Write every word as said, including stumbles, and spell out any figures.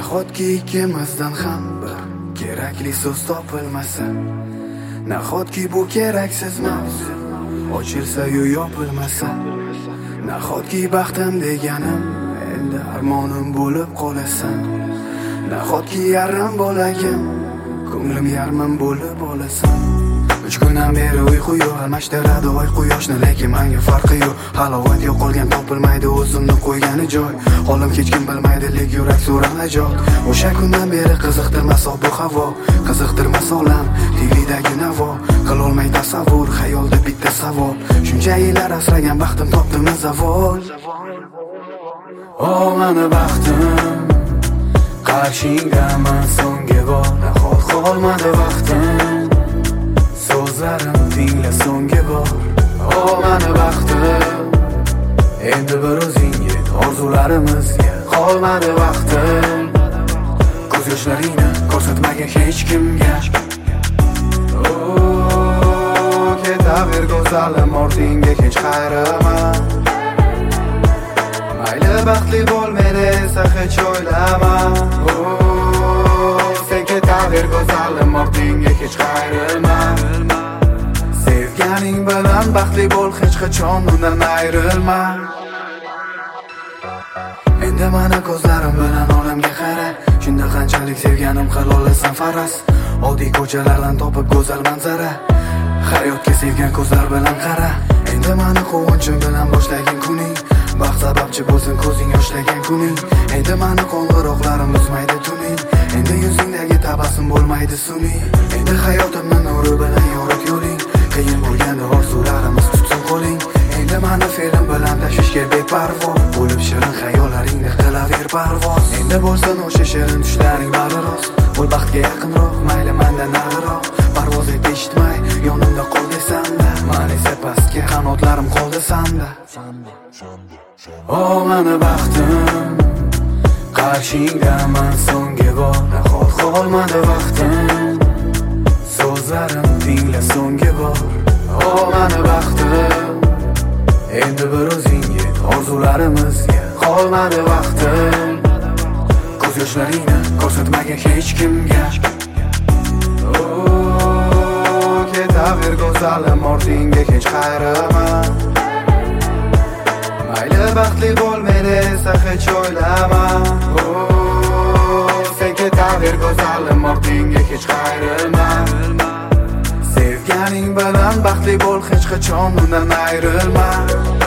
Nahotki ikkimizdan ham bir kerakli so'z topilmasa, nahotki bu keraksiz mavzu ochilsa-yu yopilmasa, nahotki baxtim deganim endi armonim bo'lib qolasan, nahotki yarim bo'lagim ko'nglim yarmim bo'lib olasan. Uch kundan beri uyqu yo'q, almashtiradi oy quyoshni, lekin menga farqi yo'q. Halovat yo'qolgan topilmaydi o'zimni qo'ygani joy. Holim hech kim bilmaydi, lek yurak so'rar najot. O'sha kundan beri qiziqtirmas ob havo, qiziqtirmas olam, tivdagi navo. Qilolmay tasavvur, xayolda bitta savol. Shuncha yillar asragan baxtim topdimi zavol. O meni baxtim, qarshingdaman so'nggi bor. Nahot qolmadi vaqtim, so'zlarim tingla so'nggi bor. O meni baxtim, endi bir o'zing yet orzularimizga qolmadi vaqtim. Ko'z yoshlaringni ko'rsatmagin hech kimga. O ketaver go'zalim, ortingga hech qayrama. Mayli baxtli bo'lmaydi esa hech o'ylama. O sen ketaver go'zalim, ortingga hech qayrama. Sevganing bilan baxtli bo'l, hech qachon undan ayrilma. Endi mana ko'zlarim bilan olamga qara. Shunda qanchalik sevganim qil olasan faras. Oddiy ko'chalardan topib go'zal manzara. Hayotga sevgan ko'zlar bilan qara. Endi mana quvonchim bilan boshlagan kuning, baxt sababchi bo'lsin ko'zing yoshlagan kuning. Endi mana qo'ng'iroqlarim uzmaydi tuning. Endi yuzingdagi tabassum bo'lmaydi sun'iy. Endi hayotimni nuri bilan yo'riq yo'ling. Qiyin bo'lganda orzularimiz tutsin qo'ling. Endi mana film bilan tashvishga beparvo bo'lib shirin xayollaringda qilaver parvoz. Endi bo'lsin o'sha shirin tushlaring bari rost. Bo'l baxtga yaqinroq, mayli mendan nariroq. Parvoz et eshitmay, yonimda qol desam-da, men esa pastga qanotlarim qoldi sanda. O meni baxtim, qarshingdaman so'nggi bor. Nahot qolmadi vaqtim, so'zlarim tingla so'nggi bor. O meni baxtim, endi bir o'zing yet orzularimizga qolmadi vaqtim. Ko'z yoshlaringni ko'rsatmagin hech kimga. O ketaver go'zalim, ortingga hech qayrama. Mayli baxtli bo'lmaydi esa hech o'ylama. O sen ketaver go'zalim, ortingga hech qayrama. Sevganing bilan baxtli bo'l, hech qachon undan ayrilma.